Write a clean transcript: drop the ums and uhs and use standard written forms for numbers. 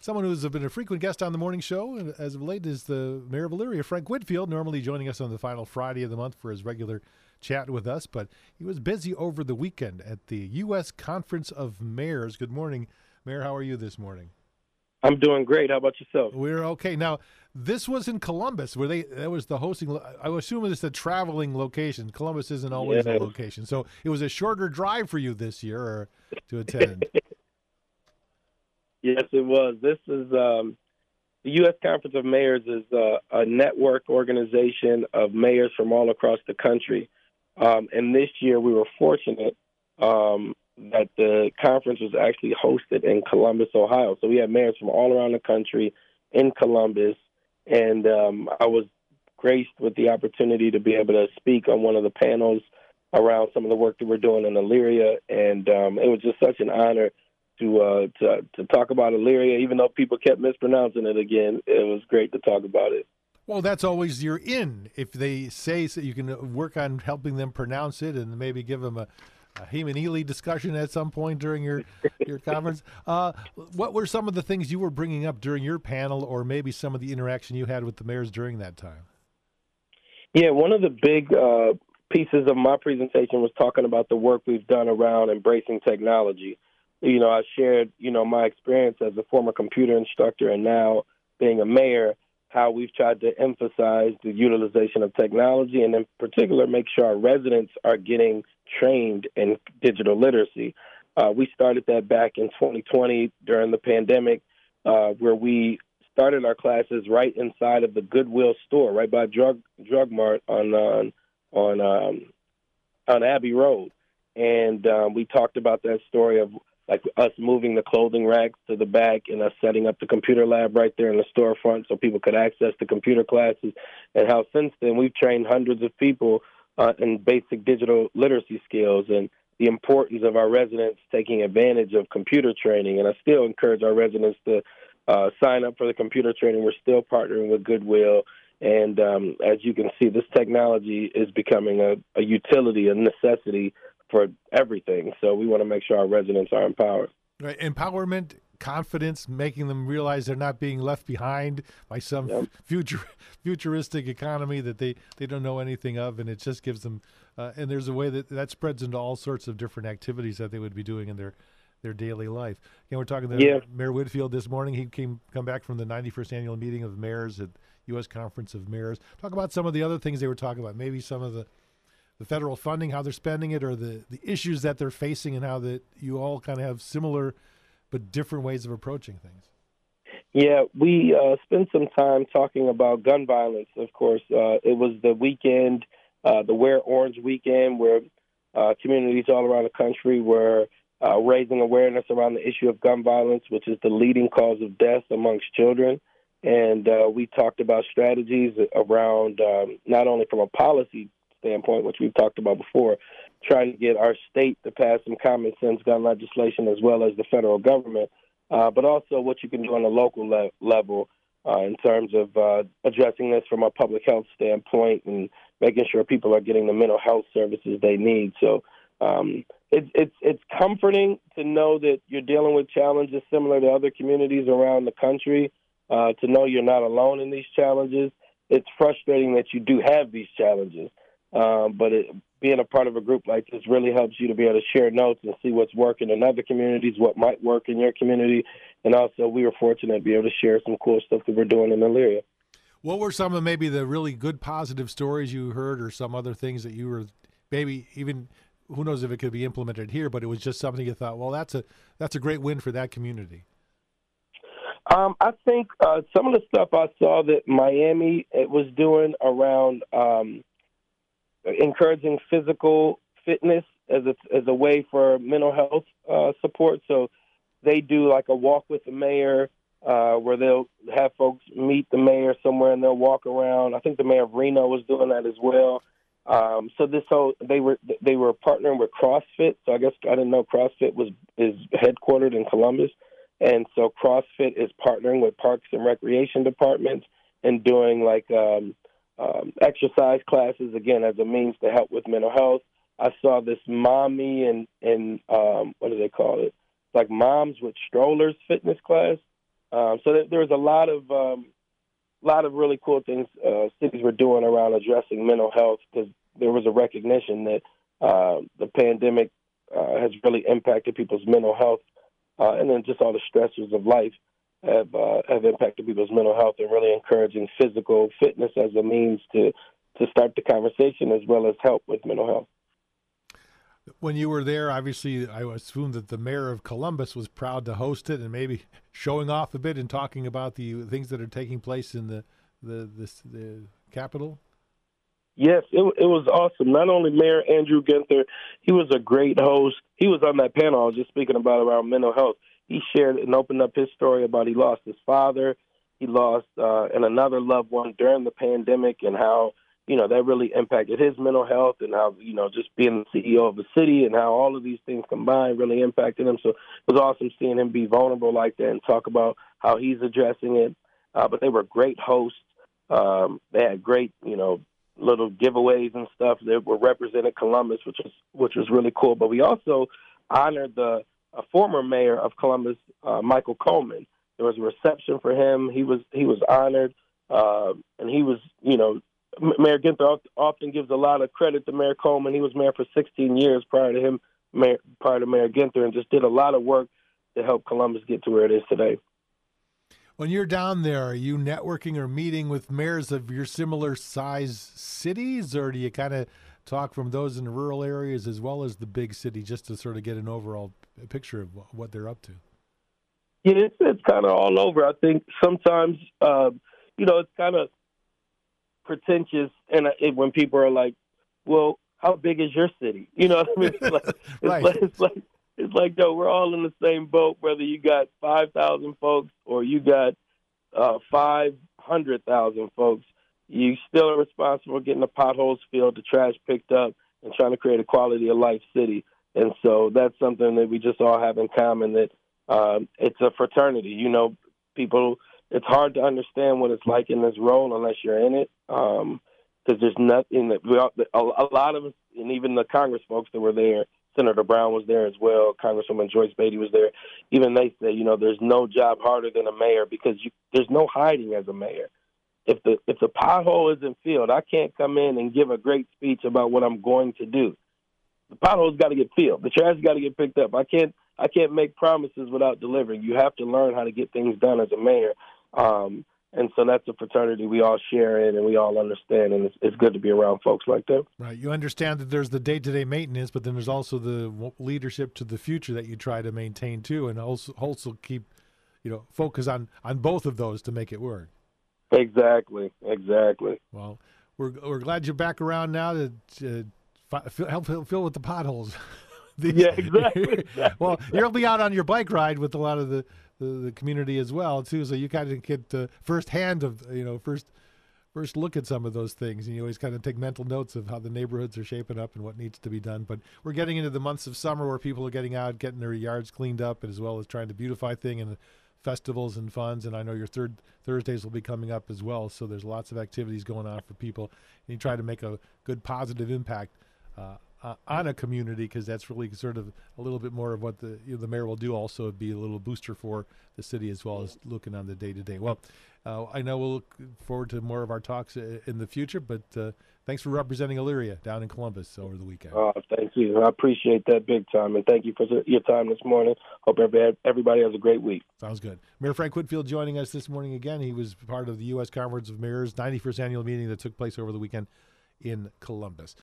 Someone who's been a frequent guest on the morning show and as of late is the Mayor of Elyria, Frank Whitfield, normally joining us on the final Friday of the month for his regular chat with us, but he was busy over the weekend at the U.S. Conference of Mayors. Good morning, Mayor. How are you this morning? I'm doing great. How about yourself? We're okay. Now, this was in Columbus, where that was the hosting. I assume it's a traveling location. Columbus isn't always a location. So it was a shorter drive for you this year to attend. Yes, it was. This is the U.S. Conference of Mayors is a network organization of mayors from all across the country. And this year we were fortunate that the conference was actually hosted in Columbus, Ohio. So we had mayors from all around the country in Columbus. And I was graced with the opportunity to be able to speak on one of the panels around some of the work that we're doing in Elyria. And it was just such an honor to talk about Elyria, even though people kept mispronouncing it again. It was great to talk about it. Well, that's always your in. If they say so, you can work on helping them pronounce it and maybe give them a Heman-Ely discussion at some point during your conference. What were some of the things you were bringing up during your panel, or maybe some of the interaction you had with the mayors during that time? Yeah, one of the big pieces of my presentation was talking about the work we've done around embracing technology. You know, I shared, my experience as a former computer instructor and now being a mayor, how we've tried to emphasize the utilization of technology and in particular make sure our residents are getting trained in digital literacy. We started that back in 2020 during the pandemic where we started our classes right inside of the Goodwill store, right by Drug Mart on Abbey Road. And we talked about that story of like us moving the clothing racks to the back and us setting up the computer lab right there in the storefront so people could access the computer classes, and how since then we've trained hundreds of people in basic digital literacy skills and the importance of our residents taking advantage of computer training. And I still encourage our residents to sign up for the computer training. We're still partnering with Goodwill. And as you can see, this technology is becoming a utility, a necessity for everything. So we want to make sure our residents are empowered. Right. Empowerment, confidence, making them realize they're not being left behind by some futuristic economy that they don't know anything of. And it just gives them, and there's a way that spreads into all sorts of different activities that they would be doing in their daily life. Again, we're talking to Mayor Whitfield this morning. He come back from the 91st annual meeting of mayors at U.S. Conference of Mayors. Talk about some of the other things they were talking about, maybe some of the federal funding, how they're spending it, or the issues that they're facing, and how that you all kind of have similar but different ways of approaching things. Yeah, we spent some time talking about gun violence, of course. It was the weekend, the Wear Orange weekend, where communities all around the country were raising awareness around the issue of gun violence, which is the leading cause of death amongst children. And we talked about strategies around not only from a policy standpoint, which we've talked about before, trying to get our state to pass some common sense gun legislation as well as the federal government, but also what you can do on a local level in terms of addressing this from a public health standpoint and making sure people are getting the mental health services they need. So it's comforting to know that you're dealing with challenges similar to other communities around the country, to know you're not alone in these challenges. It's frustrating that you do have these challenges. But being a part of a group like this really helps you to be able to share notes and see what's working in other communities, what might work in your community. And also, we were fortunate to be able to share some cool stuff that we're doing in Elyria. What were some of maybe the really good positive stories you heard, or some other things that you were maybe even, who knows if it could be implemented here, but it was just something you thought, well, that's a great win for that community? I think some of the stuff I saw that Miami was doing around encouraging physical fitness as a way for mental health support. So they do like a walk with the mayor where they'll have folks meet the mayor somewhere and they'll walk around. I think the mayor of Reno was doing that as well. So they were partnering with CrossFit. So I guess I didn't know CrossFit is headquartered in Columbus. And so CrossFit is partnering with Parks and Recreation departments and doing like exercise classes, again, as a means to help with mental health. I saw this mommy and what do they call it? It's like moms with strollers fitness class So there's a lot of really cool things cities were doing around addressing mental health, because there was a recognition that the pandemic has really impacted people's mental health, and then just all the stressors of life have impacted people's mental health, and really encouraging physical fitness as a means to start the conversation as well as help with mental health. When you were there, obviously, I assume that the mayor of Columbus was proud to host it and maybe showing off a bit and talking about the things that are taking place in the capital. Yes, it was awesome. Not only Mayor Andrew Ginther, he was a great host. He was on that panel I was just speaking about around mental health. He shared and opened up his story about he lost his father, he lost and another loved one during the pandemic, and how that really impacted his mental health, and how just being the CEO of the city and how all of these things combined really impacted him. So it was awesome seeing him be vulnerable like that and talk about how he's addressing it. But they were great hosts. They had great little giveaways and stuff that were represented Columbus, which was really cool. But we also honored the former mayor of Columbus, Michael Coleman. There was a reception for him. He was honored, and he was Mayor Ginther often gives a lot of credit to Mayor Coleman. He was mayor for 16 years prior to Mayor Ginther, and just did a lot of work to help Columbus get to where it is today. When you're down there, are you networking or meeting with mayors of your similar size cities, or do you kind of talk from those in the rural areas as well as the big city, just to sort of get an overall picture of what they're up to? Yeah, it's kind of all over. I think sometimes, it's kind of pretentious, and when people are like, "Well, how big is your city?" You know what I mean? It's like, no, we're all in the same boat. Whether you got 5,000 folks or you got 500,000 folks, you still are responsible for getting the potholes filled, the trash picked up, and trying to create a quality of life city. And so that's something that we just all have in common. That it's a fraternity. People. It's hard to understand what it's like in this role unless you're in it, because there's nothing that a lot of us, and even the Congress folks that were there, Senator Brown was there as well, Congresswoman Joyce Beatty was there. Even they say, there's no job harder than a mayor, because there's no hiding as a mayor. If the pothole isn't filled, I can't come in and give a great speech about what I'm going to do. The pothole's got to get filled. The trash got to get picked up. I can't make promises without delivering. You have to learn how to get things done as a mayor. And so that's a fraternity we all share in and we all understand, and it's good to be around folks like that. Right. You understand that there's the day-to-day maintenance, but then there's also the leadership to the future that you try to maintain too, and also keep, focus on both of those to make it work. Exactly. Well, we're glad you're back around now to help fill with the potholes. Yeah, exactly. Well, you'll be out on your bike ride with a lot of the community as well too, so you kind of get first look at some of those things, and you always kind of take mental notes of how the neighborhoods are shaping up and what needs to be done. But we're getting into the months of summer where people are getting out, getting their yards cleaned up, as well as trying to beautify things, and festivals and funds. And I know your Thursdays will be coming up as well, so there's lots of activities going on for people, and you try to make a good positive impact on a community, because that's really sort of a little bit more of what the mayor will do. Also, be a little booster for the city as well as looking on the day-to-day. Well, I know we'll look forward to more of our talks in the future, but thanks for representing Elyria down in Columbus over the weekend. Thank you. I appreciate that big time, and thank you for your time this morning. Hope everybody has a great week. Sounds good. Mayor Frank Whitfield joining us this morning again. He was part of the U.S. Conference of Mayors 91st annual meeting that took place over the weekend in Columbus.